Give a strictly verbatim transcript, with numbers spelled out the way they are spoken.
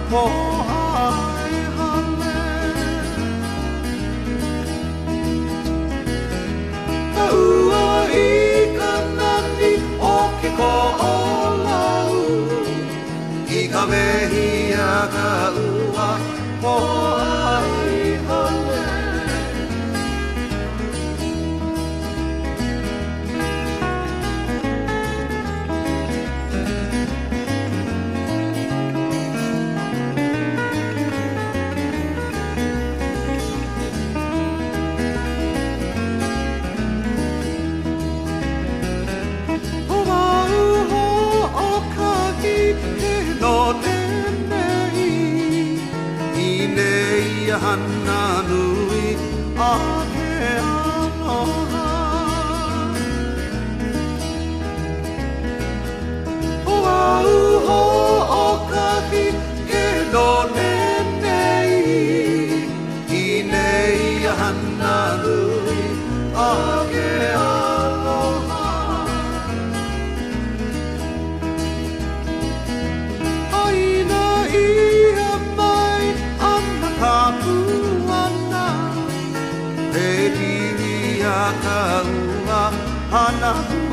po ai hale ua I ka nani o ke ko o lau I ka mehia ka ua po ai hale hana nui a ke aloha O au ho o kahi ke lone nei I nei hana nui a ke aloha Aina ia mai ana kapuana He diri a ka ua hana